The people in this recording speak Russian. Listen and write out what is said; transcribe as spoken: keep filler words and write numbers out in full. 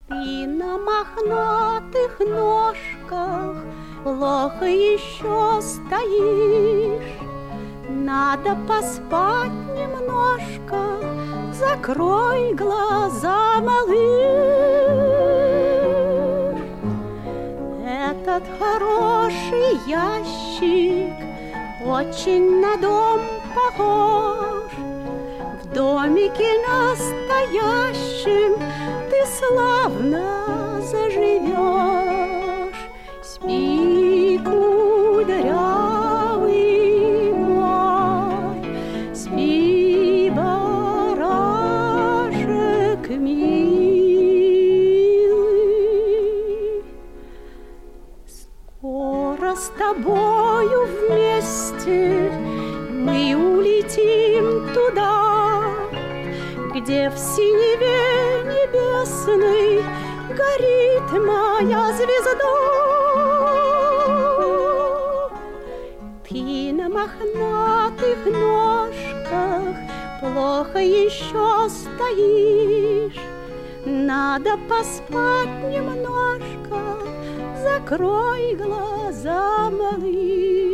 Ты на мохнатых ножках плохо еще стоишь. Надо поспать немножко, закрой глаза, малыш. Этот хороший ящик очень на дом похож. В домике настоящем ты славно заживешь. Спи, кудрявый мой, спи, барашек милый. Скоро с тобою вместе мы улетим туда, где в синеве небесной горит моя звезда. Ты на мохнатых ножках плохо еще стоишь. Надо поспать немножко, закрой глаза, малыш.